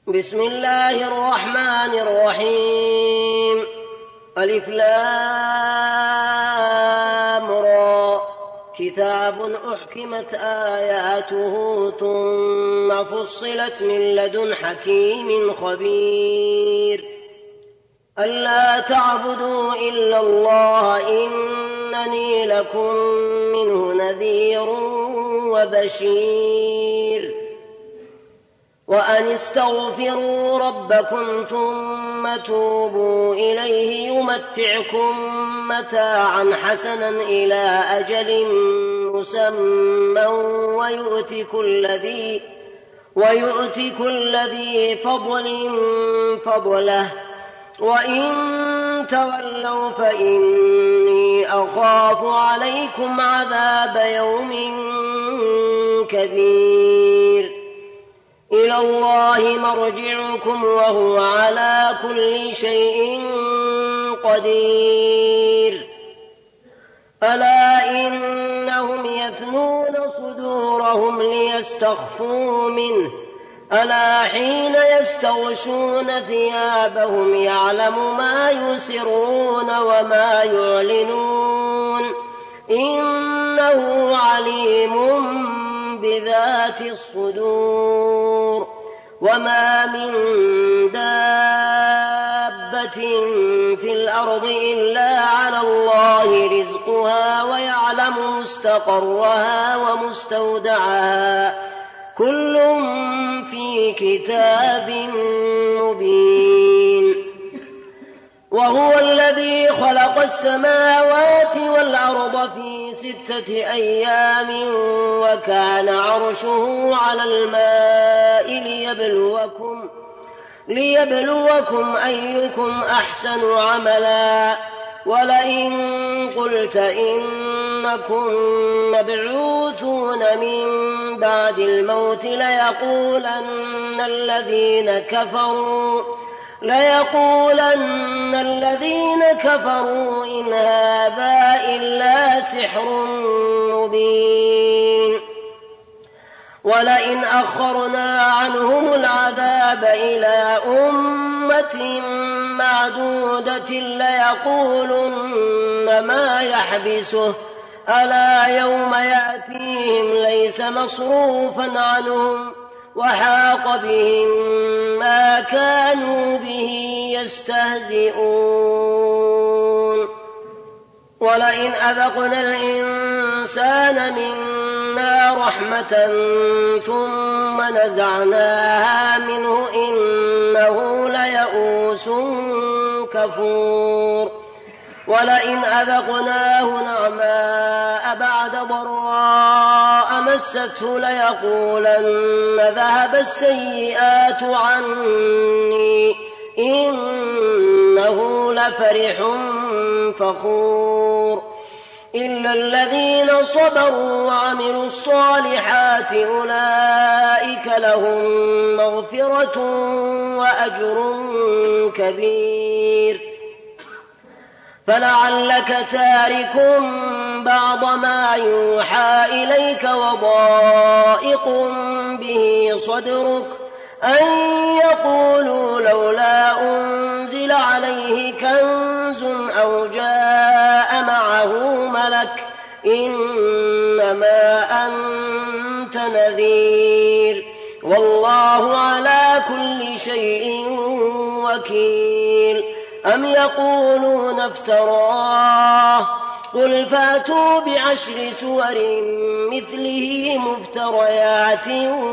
بسم الله الرحمن الرحيم. ألف لام را كتاب أحكمت آياته ثم فصلت من لدن حكيم خبير. ألا تعبدوا إلا الله إنني لكم منه نذير وبشير. وأن استغفروا ربكم ثم توبوا إليه يمتعكم متاعا حسنا إلى أجل مسمى ويؤتي كل ذي فضل فضله. وإن تولوا فإني أخاف عليكم عذاب يوم كبير. إلى الله مرجعكم وهو على كل شيء قدير. ألا إنهم يثنون صدورهم ليستخفوا منه ألا حين يستغشون ثيابهم يعلم ما يسرون وما يعلنون إنه عليم بذات الصدور. وما من دابة في الأرض إلا على الله رزقها ويعلم مستقرها ومستودعها كل في كتاب مبين. وهو الذي خلق السماوات والأرض في 6 أيام وكان عرشه على الماء ليبلوكم أيكم أحسن عملا. ولئن قلت إنكم مبعوثون من بعد الموت ليقولن الذين كفروا إن هذا إلا سحر مبين. ولئن أخرنا عنهم العذاب إلى أمة معدودة ليقولن ما يحبسه ألا يوم يأتيهم ليس مصروفا عنهم وحاق بهم ما كانوا به يستهزئون. ولئن أذقنا الإنسان منا رحمة ثم نزعناها منه إنه ليئوس كفور. ولئن أذقناه نعماء بعد ضراء مسته ليقولن ذهب السيئات عني إنه لفرح فخور. إلا الذين صبروا وعملوا الصالحات أولئك لهم مغفرة وأجر كبير. فلعلك تارك بعض ما يوحى إليك وضائق به صدرك أن يقولوا لولا أنزل عليه كنز أو جاء معه ملك إنما أنت نذير والله على كل شيء وكيل. أم يقولون افتراه قل فاتوا ب10 سور مثله مفتريات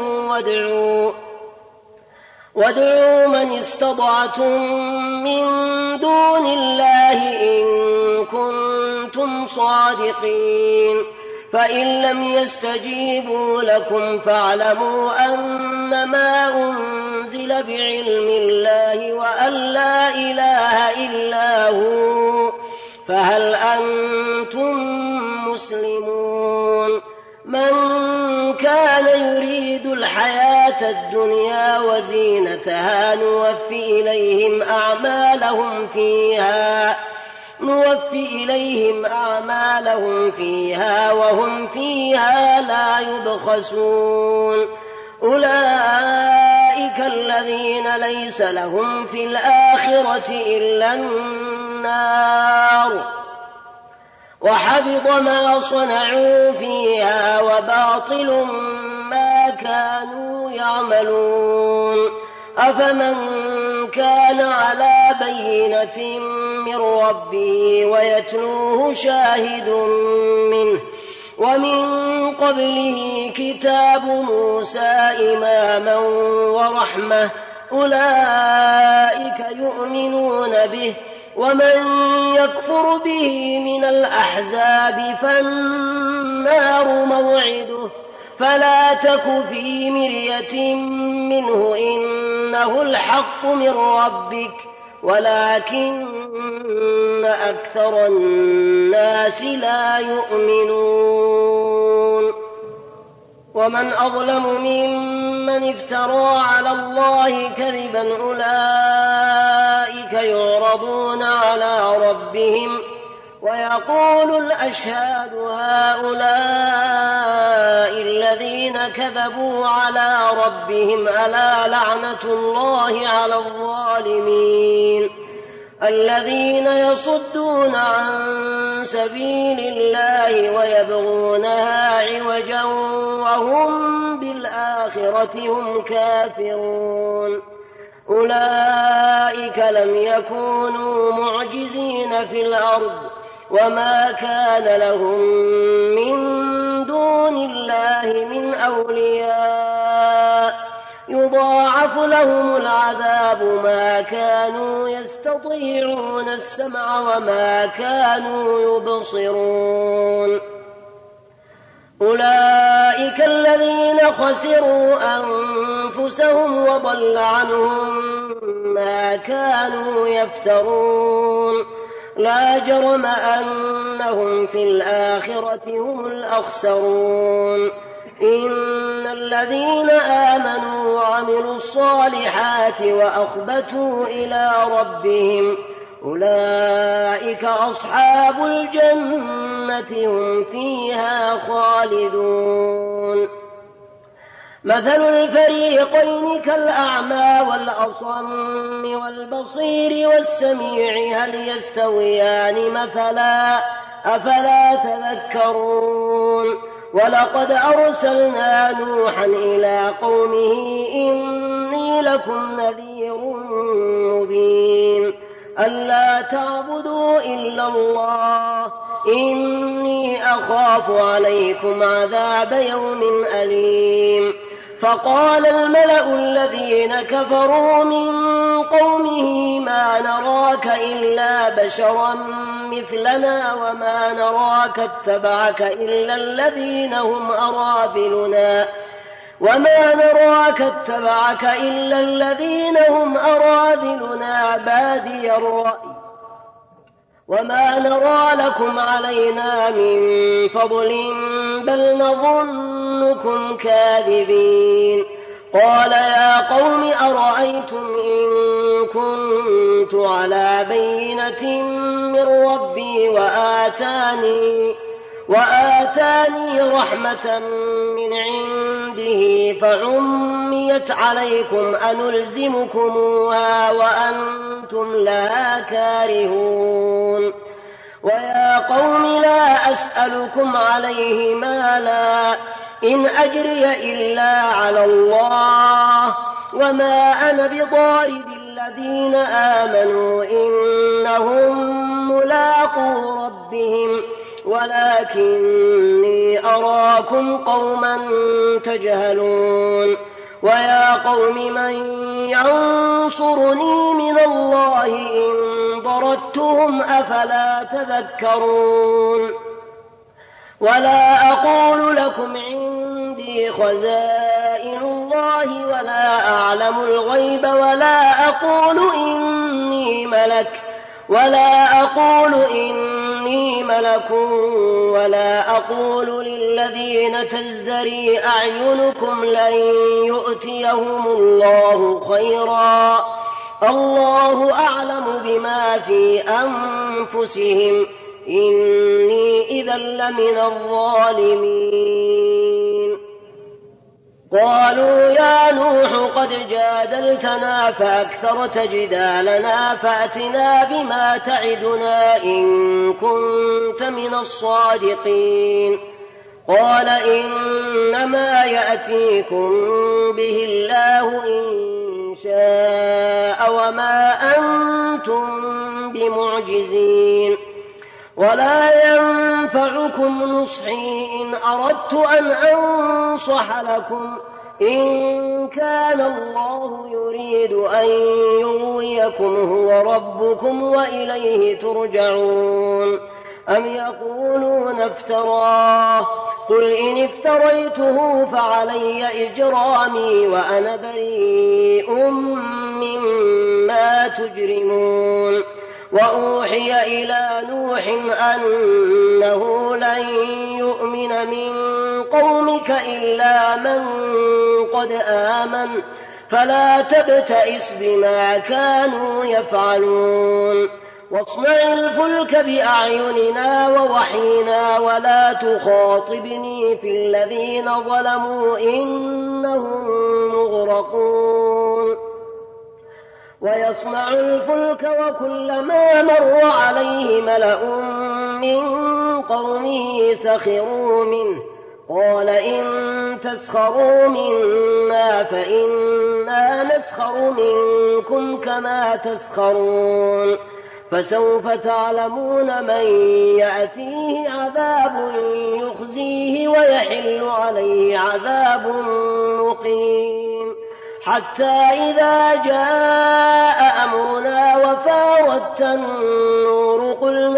وادعوا من استطعتم من دون الله إن كنتم صادقين. فإن لم يستجيبوا لكم فاعلموا أنما أنزل بعلم الله وأن لا إله إلا هو فهل أنتم مسلمون. من كان يريد الحياة الدنيا وزينتها نوفي إليهم أعمالهم فيها وهم فيها لا يبخسون. أولئك الذين ليس لهم في الآخرة إلا النار وحبط ما صنعوا فيها وباطل ما كانوا يعملون أفمن كان على بينة من ربه ويتلوه شاهد منه ومن قبله كتاب موسى إماما ورحمة أولئك يؤمنون به ومن يكفر به من الأحزاب فالنار موعده فلا تك في مرية منه إنه الحق من ربك ولكن أكثر الناس لا يؤمنون ومن أظلم ممن افترى على الله كذبا أولئك يعرضون على ربهم ويقول الأشهاد هؤلاء الذين كذبوا على ربهم ألا لعنة الله على الظالمين الذين يصدون عن سبيل الله ويبغونها عوجا وهم بالآخرة هم كافرون أولئك لم يكونوا معجزين في الأرض وما كان لهم من دون الله من أولياء يضاعف لهم العذاب ما كانوا يستطيعون السمع وما كانوا يبصرون أولئك الذين خسروا أنفسهم وضل عنهم ما كانوا يفترون لا جرم أنهم في الآخرة هم الأخسرون إن الذين آمنوا وعملوا الصالحات وأخبتوا إلى ربهم أولئك أصحاب الجنة هم فيها خالدون مثل الفريقين كالأعمى والأصم والبصير والسميع هل يستويان مثلا أفلا تذكرون ولقد أرسلنا نوحا إلى قومه إني لكم نذير مبين ألا تعبدوا إلا الله إني أخاف عليكم عذاب يوم أليم فقال الملأ الذين كفروا من قومه ما نراك إلا بشرا مثلنا وما نراك اتبعك إلا الذين هم أراذلنا بادي الرأي وما نرى لكم علينا من فضل بل نظنكم كاذبين قال يا قوم أرأيتم إن كنت على بينة من ربي وآتاني رحمة من عنده فعميت عليكم أنلزمكموها وأنتم لها كارهون ويا قوم لا أسألكم عليه مالا إن أجري إلا على الله وما أنا بطارد الذين آمنوا إنهم ملاقو ربهم ولكني أراكم قوما تجهلون ويا قوم من ينصرني من الله إن ضررتهم أفلا تذكرون ولا أقول لكم عندي خزائن الله ولا أعلم الغيب ولا أقول إني ملك ولا أقول للذين تزدري أعينكم لن يؤتيهم الله خيرا الله أعلم بما في أنفسهم إني إذا لمن الظالمين قالوا يا نوح قد جادلتنا فأكثرت جدالنا فأتنا بما تعدنا إن كنت من الصادقين. قال إنما يأتيكم به الله إن شاء وما أنتم بمعجزين. ولا ينفعكم نصحي إن أردت أن أنصح لكم إن كان الله يريد أن يغويكم هو ربكم وإليه ترجعون. أم يقولون افتراه قل إن افتريته فعلي إجرامي وأنا بريء مما تجرمون. وأوحي إلى نوح أنه لن يؤمن من قومك إلا من قد آمن فلا تبتئس بما كانوا يفعلون. واصنع الفلك بأعيننا ووحينا ولا تخاطبني في الذين ظلموا إنهم مغرقون. ويصنع الفلك وكلما مر عليه ملأ من قومه سخروا منه قال إن تسخروا منا فإنا نسخر منكم كما تسخرون. فسوف تعلمون من يأتيه عذاب يخزيه ويحل عليه عذاب مقيم. حتى إذا جاء أمرنا وفارت النور قل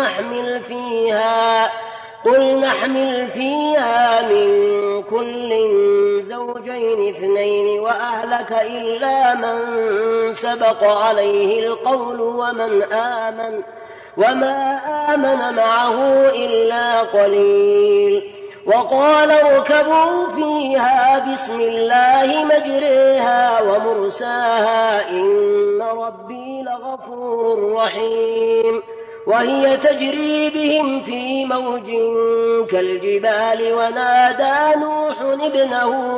نحمل فيها من كل زوجين اثنين وأهلك إلا من سبق عليه القول وما آمن معه إلا قليل. وقال اركبوا فيها بسم الله مجريها ومرساها إن ربي لغفور رحيم. وهي تجري بهم في موج كالجبال ونادى نوح ابنه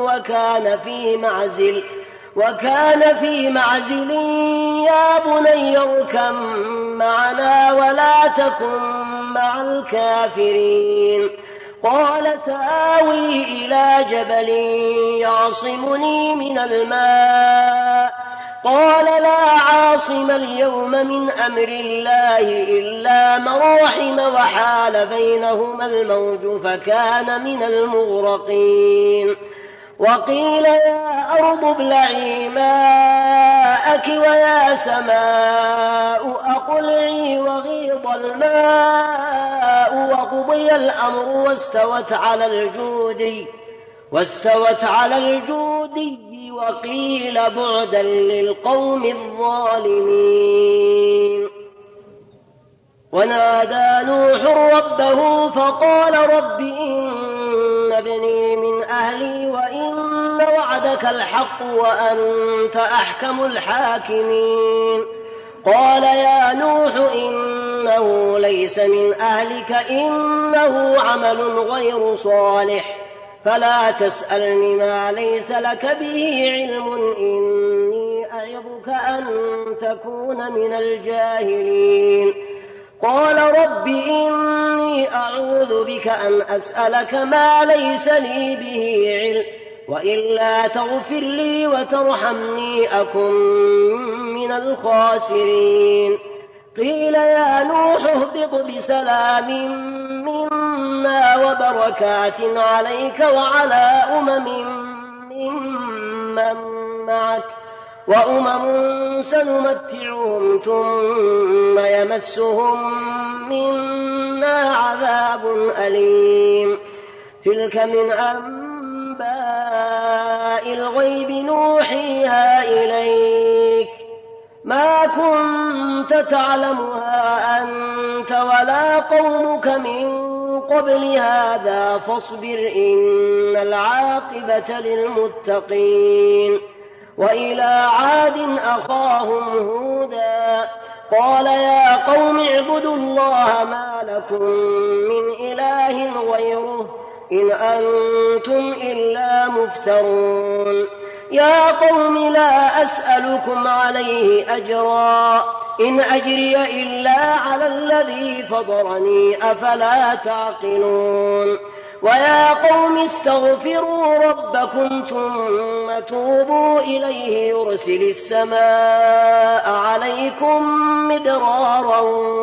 وكان في معزل يا بني اركب معنا ولا تكن مع الكافرين. قال سآوي إلى جبل يعصمني من الماء قال لا عاصم اليوم من أمر الله إلا من رحم وحال بينهما الموج فكان من المغرقين. وقيل يا أرض ابلعي ماءك ويا سماء أقلعي وغيض الماء وقضي الأمر واستوت على الجودي وقيل بعدا للقوم الظالمين. ونادى نوح ربه فقال رب إن ابني من أهلي وإن وعدك الحق وأنت أحكم الحاكمين. قال يا نوح إنه ليس من أهلك إنه عمل غير صالح فلا تسألني ما ليس لك به علم إني أعظك أن تكون من الجاهلين. قال رب إني أعوذ بك أن أسألك ما ليس لي به علم وإلا تغفر لي وترحمني أكن من الخاسرين. قيل يا نوح اهبط بسلام منا وبركات عليك وعلى ممن معك وأمم سنمتعهم ثم يمسهم منا عذاب أليم. تلك من أنباء الغيب نوحيها إليك ما كنت تعلمها أنت ولا قومك من قبل هذا فاصبر إن العاقبة للمتقين. وإلى عاد أخاهم هودا قال يا قوم اعبدوا الله ما لكم من إله غيره إن أنتم إلا مفترون يا قوم لا أسألكم عليه أجرا إن أجري إلا على الذي فطرني أفلا تعقلون ويا قوم استغفروا ربكم ثم توبوا إليه يرسل السماء عليكم مدرارا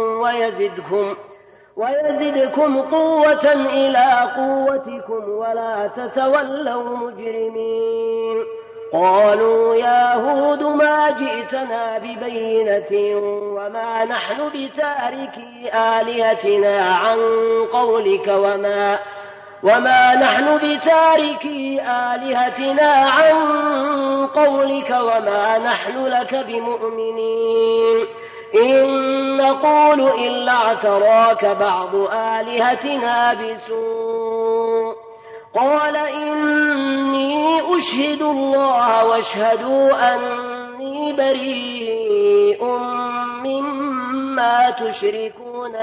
ويزدكم قوة إلى قوتكم ولا تتولوا مجرمين قالوا يا هود ما جئتنا ببينة وما نحن بتاركي آلهتنا عن قولك وما نحن بتاركي آلهتنا عن قولك وما نحن لك بمؤمنين إن نقول إلا اعتراك بعض آلهتنا بسوء قال إني أشهد الله واشهدوا أني بريء مما تشركون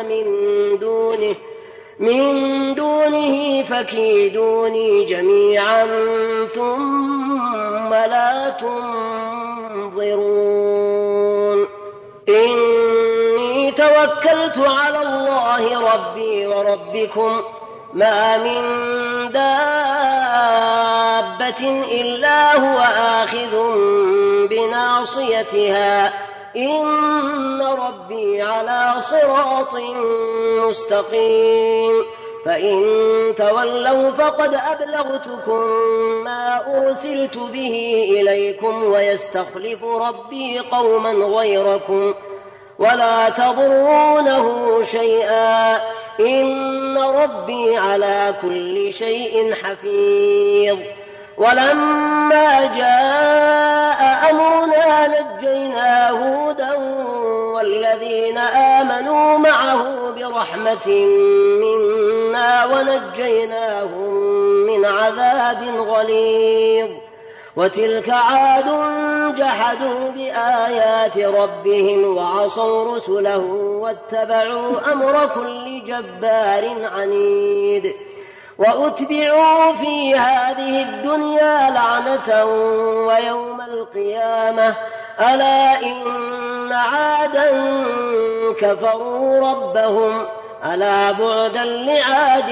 من دونه فكيدوني جميعا ثم لا تنظرون إني توكلت على الله ربي وربكم ما من دابة إلا هو آخذ بناصيتها إن ربي على صراط مستقيم فإن تولوا فقد أبلغتكم ما أرسلت به إليكم ويستخلف ربي قوما غيركم ولا تضرونه شيئا إن ربي على كل شيء حفيظ ولما جاء أمرنا نجينا هودا والذين آمنوا معه برحمة منا ونجيناهم من عذاب غليظ وتلك عاد جحدوا بآيات ربهم وعصوا رسله واتبعوا أمر كل جبار عنيد وأتبعوا في هذه الدنيا لعنة ويوم القيامة ألا إن عادا كفروا ربهم ألا بعدا لعاد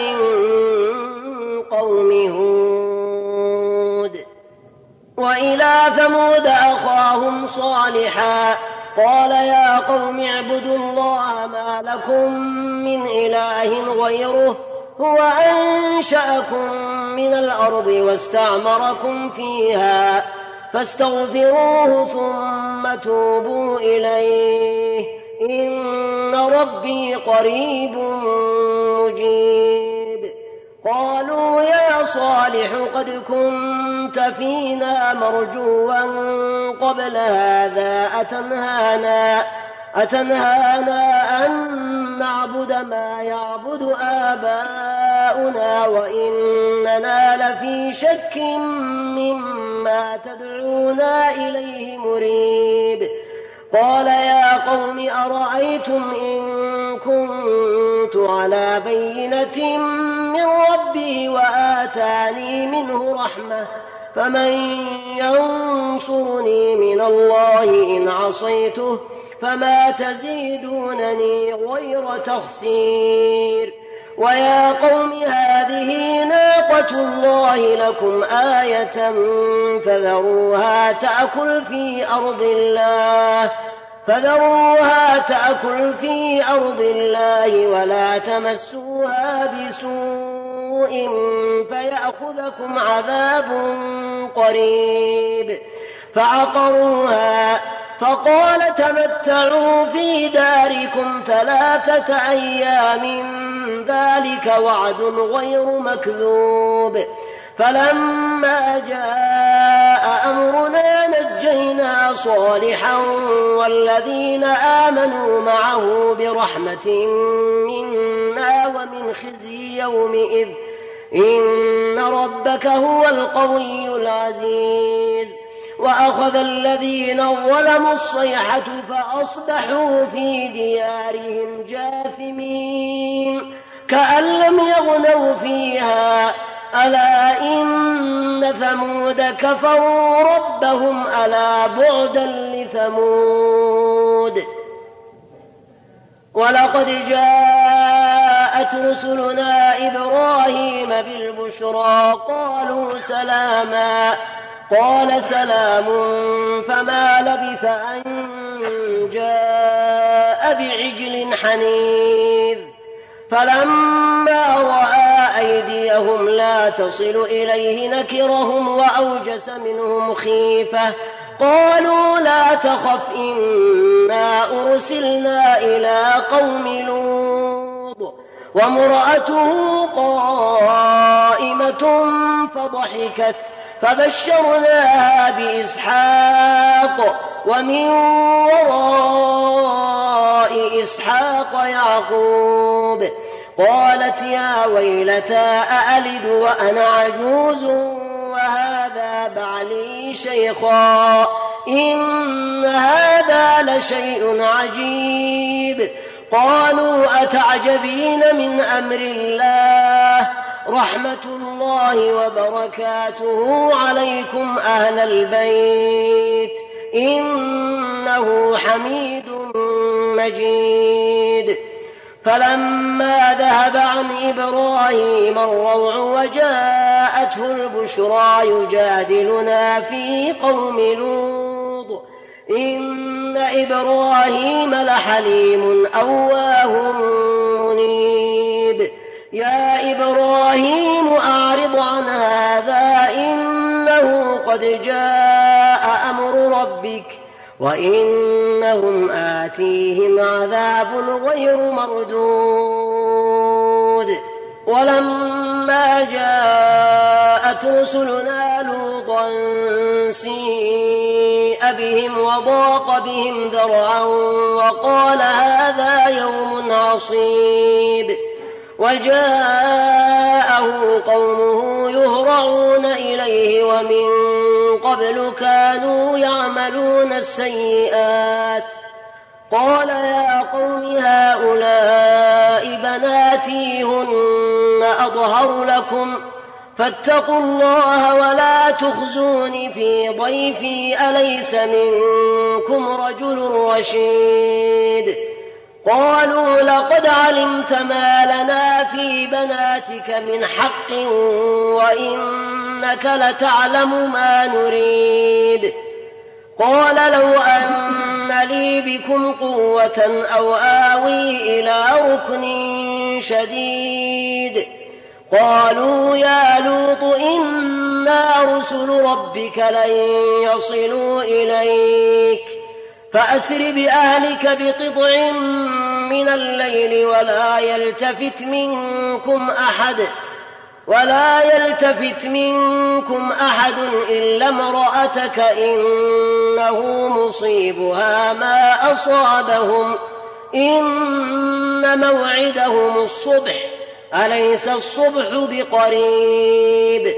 قوم هود وإلى ثمود أخاهم صالحا قال يا قوم اعبدوا الله ما لكم من إله غيره هو أنشأكم من الأرض واستعمركم فيها فاستغفروه ثم توبوا إليه إن ربي قريب مجيب قالوا يا صالح قد كنت فينا مرجوا قبل هذا أتنهانا أن نعبد ما يعبد آباؤنا وإننا لفي شك مما تدعونا إليه مريب قال يا قوم أرأيتم إن كنت على بينة من ربي وآتاني منه رحمة فمن ينصرني من الله إن عصيته فما تزيدونني غير تخسير ويا قوم هذه ناقة الله لكم آية فذروها تأكل في أرض الله ولا تمسوها بسوء فيأخذكم عذاب قريب فعقروها فقال تمتعوا في داركم 3 أيام ذلك وعد غير مكذوب فلما جاء أمرنا نجينا صالحا والذين آمنوا معه برحمة منا ومن خزي يومئذ إن ربك هو القوي العزيز وأخذ الذين ظلموا الصيحة فأصبحوا في ديارهم جاثمين كأن لم يغنوا فيها ألا إن ثمود كفروا ربهم ألا بعدا لثمود. ولقد جاءت رسلنا إبراهيم بالبشرى قالوا سلاما قال سلام فما لبث أن جاء بعجل حنيذ فلما رأى أيديهم لا تصل إليه نكرهم وأوجس منهم خيفة قالوا لا تخف إنا أرسلنا إلى قوم لوط وامرأته قائمة فضحكت فبشرناها بإسحاق ومن وراء إسحاق يعقوب قالت يا ويلتى أألد وأنا عجوز وهذا بعلي شيخا إن هذا لشيء عجيب. قالوا أتعجبين من أمر الله رحمة الله وبركاته عليكم أهل البيت إنه حميد مجيد. فلما ذهب عن إبراهيم الروع وجاءته البشرى يجادلنا في قوم لوط إن إبراهيم لحليم أواه منيب. يا إبراهيم أعرض عن هذا إنه قد جاء أمر ربك وإنهم آتيهم عذاب غير مردود. ولما جاءت رسلنا لوطا سيء بهم وضاق بهم ذرعا وقال هذا يوم عصيب وجاءه قومه يهرعون إليه ومن قبل كانوا يعملون السيئات قال يا قوم هؤلاء بناتي هن أطهر لكم فاتقوا الله ولا تخزوني في ضيفي أليس منكم رجل رشيد. قالوا لقد علمت ما لنا في بناتك من حق وإنك لتعلم ما نريد. قال لو أن لي بكم قوة أو آوي إلى ركن شديد. قالوا يا لوط إنا رسل ربك لن يصلوا إليك فأسر بأهلك بقطع من الليل ولا يلتفت منكم أحد إلا امرأتك إنه مصيبها ما أصابهم إن موعدهم الصبح أليس الصبح بقريب.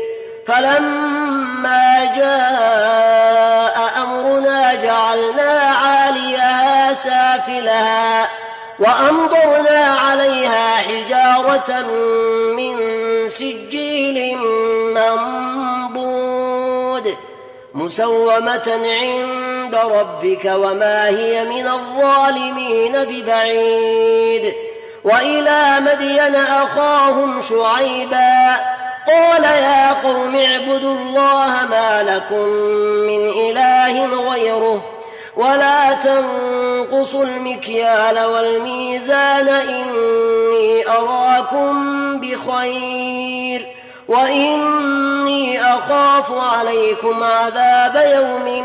فلما جاء أمرنا جعلنا عاليها سافلها وأمطرنا عليها حجارة من سجيل منضود مسومة عند ربك وما هي من الظالمين ببعيد. وإلى مدين أخاهم شعيبا قال يا قوم اعبدوا الله ما لكم من إله غيره ولا تنقصوا المكيال والميزان إني أراكم بخير وإني أخاف عليكم عذاب يوم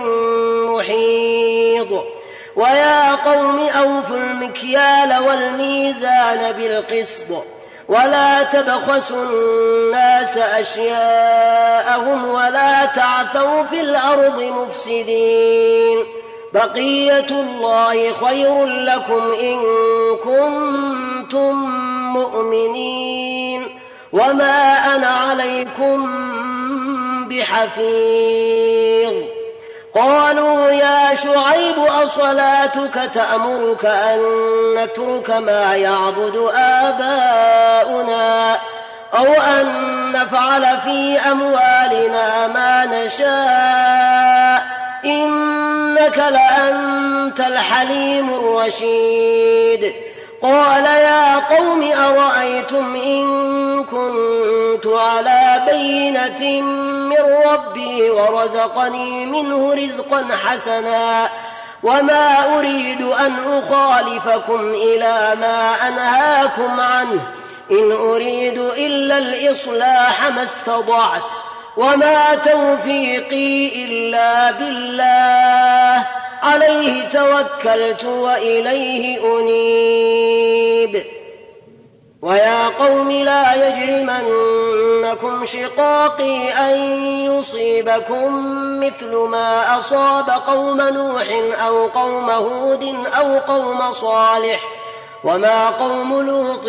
محيط. ويا قوم أوفوا المكيال والميزان بالقسط ولا تبخسوا الناس أشياءهم ولا تعثوا في الأرض مفسدين. بقية الله خير لكم إن كنتم مؤمنين وما أنا عليكم بحفيظ. قالوا يا شعيب أصلاتك تأمرك أن نترك ما يعبد آباؤنا أو أن نفعل في أموالنا ما نشاء إنك لأنت الحليم الرشيد. قال يا قوم أرأيتم إن كنت على بينة من ربي ورزقني منه رزقا حسنا وما أريد أن أخالفكم إلى ما أنهاكم عنه إن أريد إلا الإصلاح ما استطعت وما توفيقي إلا بالله عليه توكلت وإليه أنيب. ويا قوم لا يجرمنكم شقاقي أن يصيبكم مثل ما أصاب قوم نوح أو قوم هود أو قوم صالح وما قوم لوط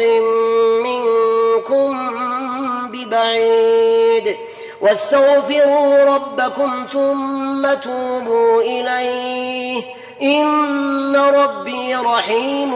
منكم ببعيد واستغفروا ربكم ثم توبوا إليه إن ربي رحيم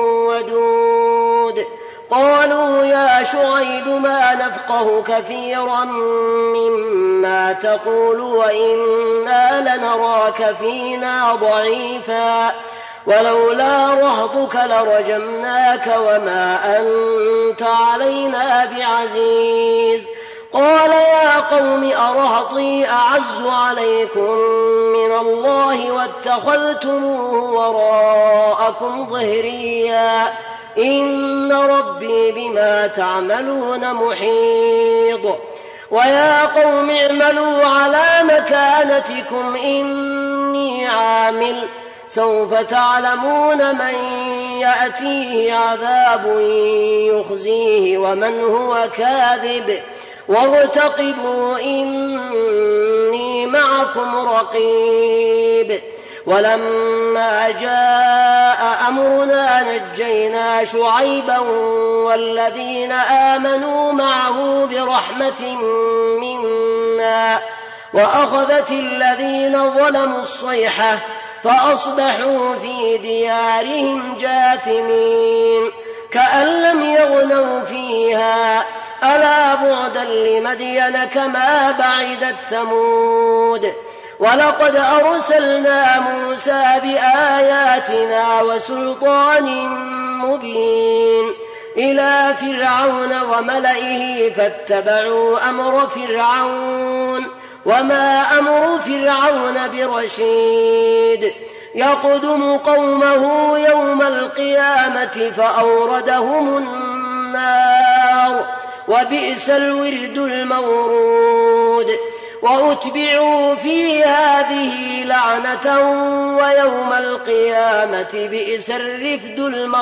ودود. قالوا يا شعيب ما نفقه كثيرا مما تقول وإنا لنراك فينا ضعيفا ولولا رهطك لرجمناك وما أنت علينا بعزيز. قال يا قوم أرهطي أعز عليكم من الله واتخذتموه وراءكم ظهريا إن ربي بما تعملون محيط. ويا قوم اعملوا على مكانتكم إني عامل سوف تعلمون من يأتيه عذاب يخزيه ومن هو كاذب وارتقبوا إني معكم رقيب. ولما جاء أمرنا نجينا شعيبا والذين آمنوا معه برحمة منا وأخذت الذين ظلموا الصيحة فأصبحوا في ديارهم جاثمين كأن لم يغنوا فيها ألا بعدا لمدين كما بعدت ثمود. ولقد أرسلنا موسى بآياتنا وسلطان مبين إلى فرعون وملئه فاتبعوا أمر فرعون وما أمر فرعون برشيد. يقدم قومه يوم القيامة فأوردهم النار وبئس الورد المورود. وأتبعوا في هذه لعنة ويوم القيامة بئس الرفد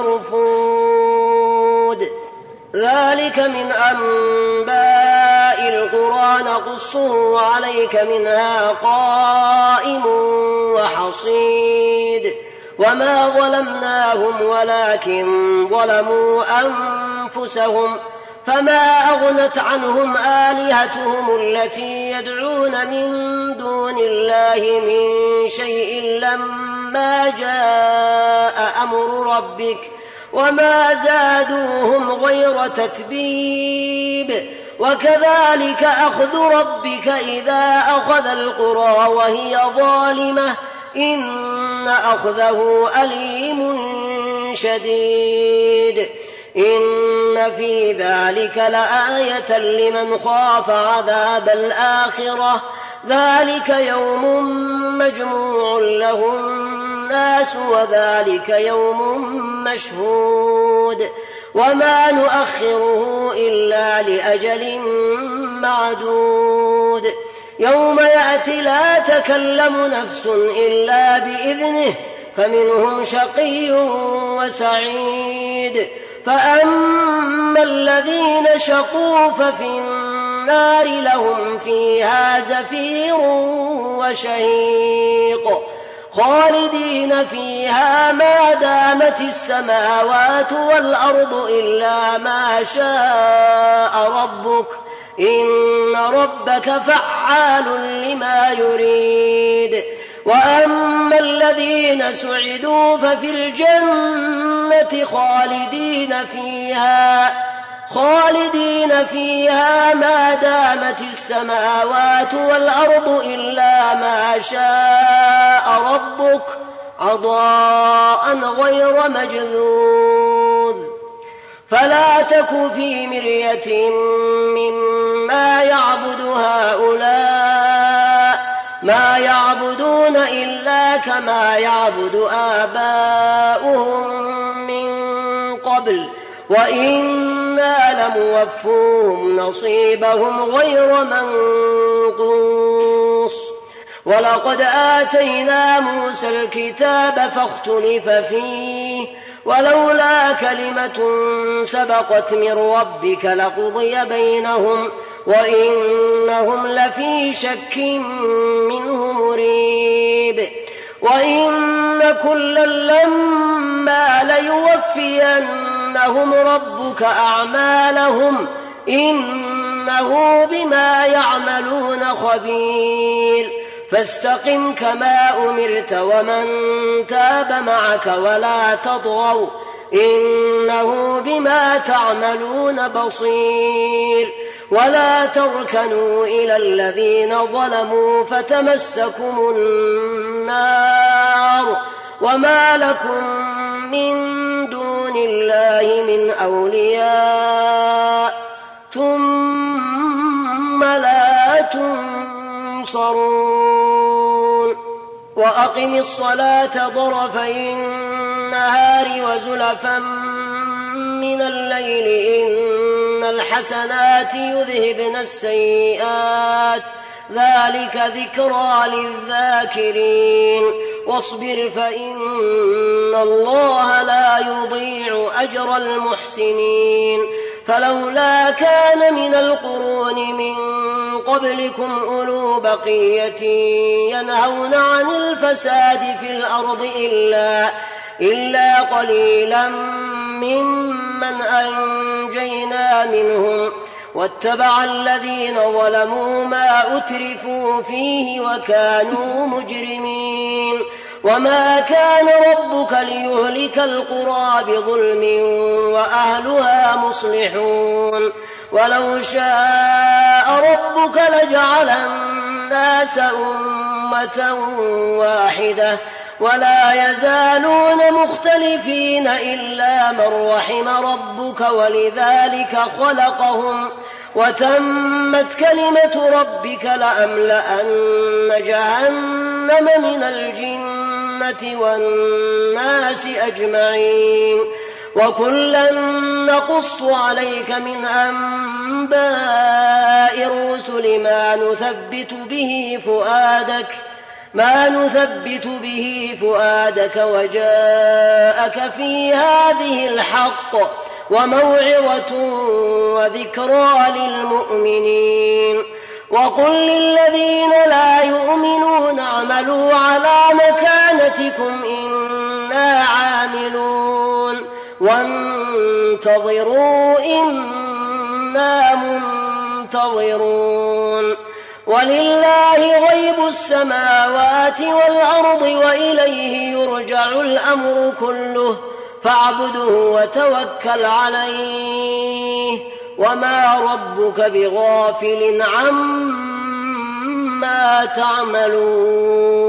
المرفود. ذلك من أنباء القرى نقصه عليك منها قائم وحصيد. وما ظلمناهم ولكن ظلموا أنفسهم فما أغنت عنهم آلهتهم التي يدعون من دون الله من شيء لما جاء أمر ربك وما زادوهم غير تتبيب. وكذلك أخذ ربك إذا أخذ القرى وهي ظالمة إن أخذه أليم شديد. إن في ذلك لآية لمن خاف عذاب الآخرة ذلك يوم مجموع له الناس وذلك يوم مشهود وما نؤخره إلا لأجل معدود. يوم يأتي لا تكلم نفس إلا بإذنه فمنهم شقي وسعيد. فأما الذين شقوا ففي النار لهم فيها زفير وشهيق خالدين فيها ما دامت السماوات والأرض إلا ما شاء ربك إن ربك فعال لما يريد. وأما الذين سعدوا ففي الجنة خالدين فيها ما دامت السماوات والأرض إلا ما شاء ربك عطاء غير مجذوذ. فلا تك في مرية مما يعبد هؤلاء، ما يعبدون إلا كما يعبد آباؤهم من قبل، وإنا لموفوهم نصيبهم غير منقوص. ولقد آتينا موسى الكتاب فاختلف فيه، ولولا كلمة سبقت من ربك لقضي بينهم وإنهم لفي شك منه مريب. وإن كلا لما ليوفينهم ربك أعمالهم إنه بما يعملون خبير. فاستقم كما أمرت ومن تاب معك ولا تطغوا إنه بما تعملون بصير. ولا تركنوا إلى الذين ظلموا فتمسكم النار وما لكم من دون الله من أولياء ثم لا تنصرون. وأقم الصلاة طرفي النهار وزلفا من الليل إن الحسنات يذهبن السيئات ذلك ذكرى للذاكرين. واصبر فإن الله لا يضيع أجر المحسنين. فلولا كان من القرون من قبلكم أولو بقية ينهون عن الفساد في الأرض إلا قليلا ممن أنجينا منهم واتبع الذين ظلموا ما أترفوا فيه وكانوا مجرمين. وما كان ربك ليهلك القرى بظلم وأهلها مصلحون. ولو شاء ربك لجعل الناس أمة واحدة ولا يزالون مختلفين إلا من رحم ربك ولذلك خلقهم وتمت كلمة ربك لأملأن جهنم من الجنة والناس أجمعين. وكلا نقص عليك من أنباء الرسل ما نثبت به فؤادك وجاءك في هذه الحق وموعظة وذكرى للمؤمنين. وقل للذين لا يؤمنون اعملوا على مكانتكم إنا عاملون وانتظروا إنا منتظرون. ولله غيب السماوات والأرض وإليه يرجع الأمر كله فاعبده وتوكل عليه وما ربك بغافل عما تعملون.